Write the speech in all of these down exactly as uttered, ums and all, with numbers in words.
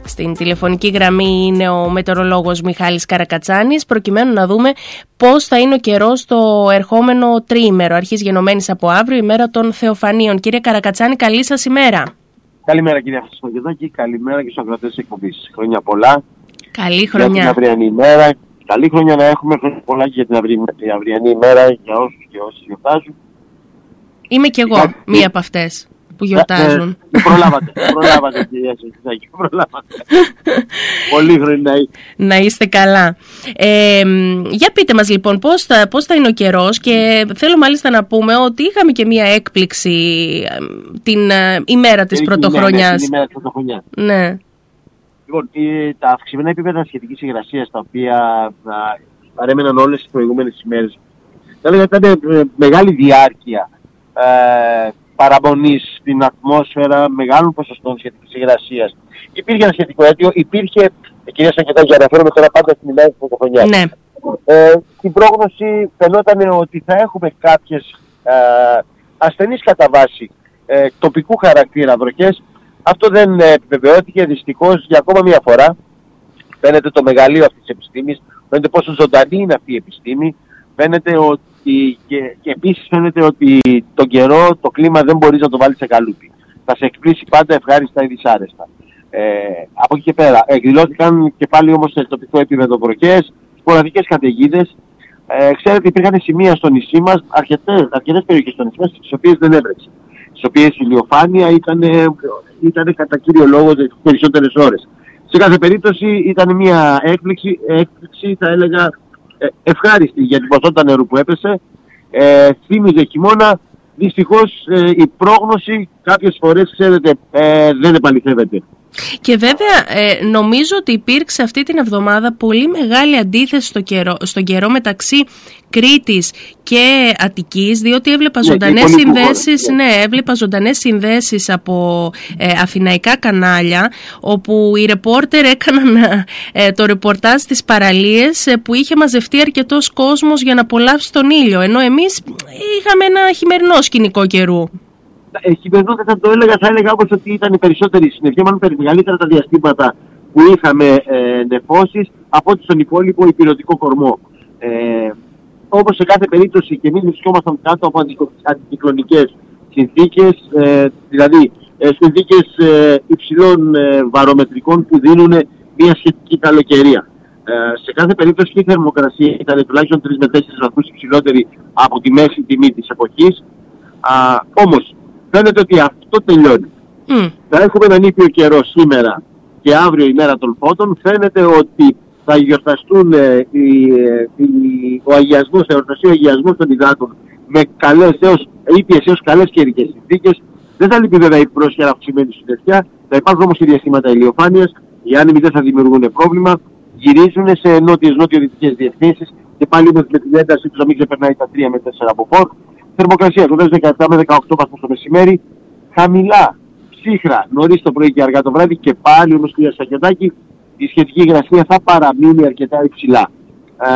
Στην τηλεφωνική γραμμή είναι ο μετεωρολόγος Μιχάλης Καρακατσάνης, προκειμένου να δούμε πώς θα είναι ο καιρός το ερχόμενο τριήμερο, αρχής γενομένης από αύριο, ημέρα των Θεοφανίων. Κύριε Καρακατσάνη, καλή σας ημέρα. Καλημέρα κύριε Χριστοδουλάκη, καλημέρα και στους ακροατές της εκπομπής. Χρόνια πολλά. Καλή χρονιά. Για την αυριανή ημέρα. Καλή χρονιά να έχουμε, χρόνια πολλά και για την αυριανή ημέρα για όσους και όσοι γιορτάζουν. Είμαι κι εγώ Κάτι... μία από αυτές που γιορτάζουν. Ε, ε, προλάβατε, προλάβατε κυρία Χριστοδουλάκη, προλάβατε. Πολύ χρόνια να είστε καλά. Ε, για πείτε μας λοιπόν πώς θα, πώς θα είναι ο καιρός, και θέλω μάλιστα να πούμε ότι είχαμε και μία έκπληξη την ε, ημέρα της πρωτοχρονιάς. Ναι, την ημέρα της πρωτοχρονιάς. Ναι. Λοιπόν, τα αυξημένα επίπεδα σχετικής υγρασίας, τα οποία α, παρέμεναν όλες τις προηγούμενες ημέρες, θα έλεγα ότι ήταν ε, μεγάλη διάρκεια ε, παραμονής στην ατμόσφαιρα μεγάλων ποσοστών σχετικής υγρασίας. Υπήρχε ένα σχετικό αίτιο, υπήρχε, ε, κυρία Σακετάκη, αναφέρομαι τώρα πάντα στην ημέρα της πρωτοχρονιάς. Ναι. Ε, στην πρόγνωση φαινόταν ότι θα έχουμε κάποιες ε, ασθενείς κατά βάση ε, τοπικού χαρακτήρα βροχές. Αυτό δεν επιβεβαιώθηκε δυστυχώς για ακόμα μία φορά. Φαίνεται το μεγαλείο αυτής της επιστήμης, φαίνεται πόσο ζωντανή είναι αυτή η επιστήμη, φαίνεται ότι και, και επίσης φαίνεται ότι τον καιρό, το κλίμα δεν μπορείς να το βάλεις σε καλούπι. Θα σε εκπλήσει πάντα ευχάριστα ή δυσάρεστα. Ε, από εκεί και πέρα εκδηλώθηκαν και πάλι όμως σε τοπικό επίπεδο βροχές, σποραδικές καταιγίδες. Ε, ξέρετε, υπήρχαν σημεία στο νησί μας, αρκετές, αρκετές περιοχές στο νησί μας, στις οποίες δεν έβρεξε. Στις οποίες η ηλιοφάνεια ήταν, ήταν κατά κύριο λόγο τις περισσότερες ώρες. Σε κάθε περίπτωση ήταν μια έκπληξη, έκπληξη θα έλεγα ευχάριστη για την ποσότητα νερού που έπεσε. Ε, θύμιζε χειμώνα. Δυστυχώς ε, η πρόγνωση κάποιες φορές, ξέρετε, ε, δεν επαληθεύεται. Και βέβαια ε, νομίζω ότι υπήρξε αυτή την εβδομάδα πολύ μεγάλη αντίθεση στο καιρό, στον καιρό μεταξύ Κρήτης και Αττικής, διότι έβλεπα ζωντανές ναι, συνδέσεις, ναι. ναι, έβλεπα ζωντανές συνδέσεις από ε, αθηναϊκά κανάλια, όπου οι ρεπόρτερ έκαναν ε, το ρεπορτάζ στις παραλίες ε, που είχε μαζευτεί αρκετός κόσμος για να απολαύσει τον ήλιο, ενώ εμείς είχαμε ένα χειμερινό σκηνικό καιρού. Ε, χειμερινό δεν θα το έλεγα, θα έλεγα όμως ότι ήταν οι περισσότεροι συνεχέμενοι, μεγαλύτερα τα διαστήματα που είχαμε ε, νεφώσεις από ό,τι στον υπόλοιπο υπηρετικό κορμό. Ε, Όπως σε κάθε περίπτωση και εμείς βρισκόμασταν κάτω από αντικυκλωνικές συνθήκες, ε, δηλαδή ε, συνθήκες ε, υψηλών ε, βαρομετρικών που δίνουν μια σχετική καλοκαιρία. Ε, σε κάθε περίπτωση η θερμοκρασία ήταν τουλάχιστον τρεις με τέσσερις βαθμούς υψηλότερη από τη μέση τιμή της εποχής. Α, όμως φαίνεται ότι αυτό τελειώνει. Mm. Θα έχουμε έναν ήπιο καιρό σήμερα και αύριο ημέρα των φώτων. Φαίνεται ότι θα γιορταστούν ε, η, η, ο αγιασμός, θα εορταστεί ο αγιασμός των υδάτων με καλές έως, ήπιες έως καλές καιρικές συνθήκες. Δεν θα λείπει βέβαια η πρόσχερα αυξημένη συννεφιά, θα υπάρχουν όμως και διαστήματα ηλιοφάνειας, οι άνεμοι δεν θα δημιουργούν πρόβλημα, γυρίζουν σε νότιες νότιο-δυτικές διευθύνσεις και πάλι με την ένταση τους να μην ξεπερνάει τα τρία με τέσσερα από πόρ. Θερμοκρασία κοντά δεκαεπτά με δεκαοκτώ βαθμούς το μεσημέρι, χαμηλά, ψύχρα, νωρίς το πρωί και αργά το βράδυ, και πάλι όμως κυρία Σακετάκη, η σχετική υγρασία θα παραμείνει αρκετά υψηλά. Ε,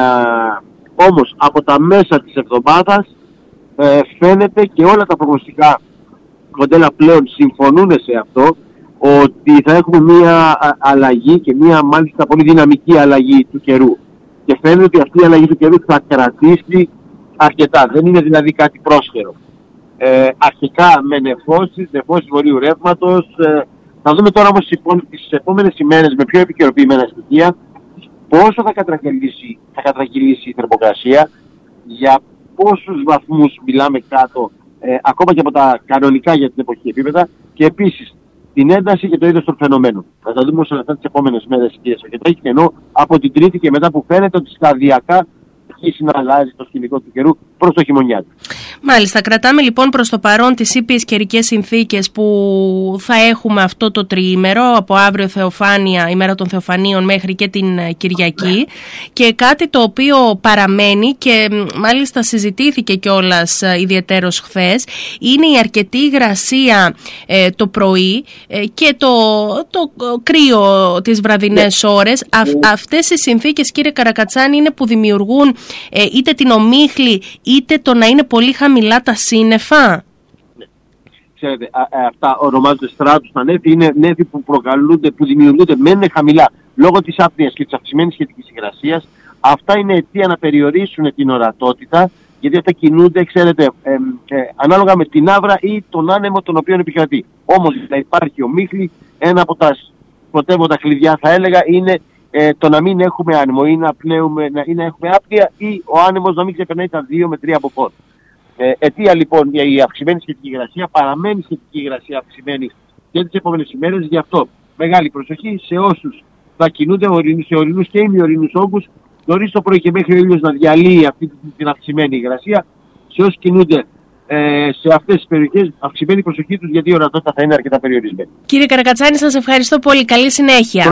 όμως από τα μέσα της εβδομάδας ε, φαίνεται, και όλα τα προγνωστικά μοντέλα πλέον συμφωνούν σε αυτό, ότι θα έχουμε μία αλλαγή και μία μάλιστα πολύ δυναμική αλλαγή του καιρού. Και φαίνεται ότι αυτή η αλλαγή του καιρού θα κρατήσει αρκετά. Δεν είναι δηλαδή κάτι πρόσχερο. Ε, αρχικά με νεφώσεις, νεφώσεις βορείου ρεύματος. Ε, θα δούμε τώρα όμως τις επόμενες ημέρες με πιο επικαιροποιημένα στοιχεία πόσο θα κατρακυλήσει, θα κατρακυλήσει η θερμοκρασία, για πόσους βαθμούς μιλάμε κάτω, ε, ακόμα και από τα κανονικά για την εποχή επίπεδα, και επίσης την ένταση και το είδος των φαινομένων. Θα τα δούμε σε αυτά τις επόμενες μέρες, κύριε Σακετάκη, και ενώ από την Τρίτη και μετά που φαίνεται ότι σταδιακά αρχίσει να αλλάζει το σκηνικό του καιρού προς το χειμωνιάτικο. Μάλιστα, κρατάμε λοιπόν προς το παρόν τις ήπιες καιρικές συνθήκες που θα έχουμε αυτό το τριήμερο, από αύριο Θεοφάνεια, ημέρα των Θεοφανίων, μέχρι και την Κυριακή. Και κάτι το οποίο παραμένει και μάλιστα συζητήθηκε κιόλας ιδιαιτέρως χθες, είναι η αρκετή υγρασία ε, το πρωί ε, και το, το κρύο τις βραδινές ώρες. Α, αυτές οι συνθήκες, κύριε Καρακατσάνη, είναι που δημιουργούν ε, είτε την ομίχλη είτε το να είναι πολύ χαμηλά τα σύννεφα. Ναι. ξέρετε, α, α, αυτά ονομάζονται στράτους τα νέφη, είναι νέφη που προκαλούνται, που δημιουργούνται, μένουν χαμηλά λόγω της άπνοιας και της αυξημένης σχετικής υγρασίας. Αυτά είναι αιτία να περιορίσουν την ορατότητα, γιατί αυτά κινούνται, ξέρετε, ε, ε, ανάλογα με την άβρα ή τον άνεμο τον οποίο επικρατεί. Όμως να υπάρχει ομίχλη, ένα από τα πρωτεύοντα κλειδιά θα έλεγα είναι ε, το να μην έχουμε άνεμο ή να, πνέουμε, να, ή να έχουμε άπνοια ή ο άνεμος να μην ξεπερνάει τα δύο με τρία από πόντ. Ε, αιτία λοιπόν για η αυξημένη σχετική υγρασία, παραμένει σχετική υγρασία αυξημένη και τις επόμενες ημέρες, γι' αυτό μεγάλη προσοχή σε όσους θα κινούνται σε ορεινούς και ημιορεινούς όγκους, νωρίς το πρωί και μέχρι ο ήλιος να διαλύει αυτή την αυξημένη υγρασία. Σε όσους κινούνται ε, σε αυτές τις περιοχές, αυξημένη προσοχή τους, γιατί η ορατότητα θα είναι αρκετά περιορισμένη. Κύριε Καρακατσάνη, σας ευχαριστώ πολύ. Καλή συνέχεια.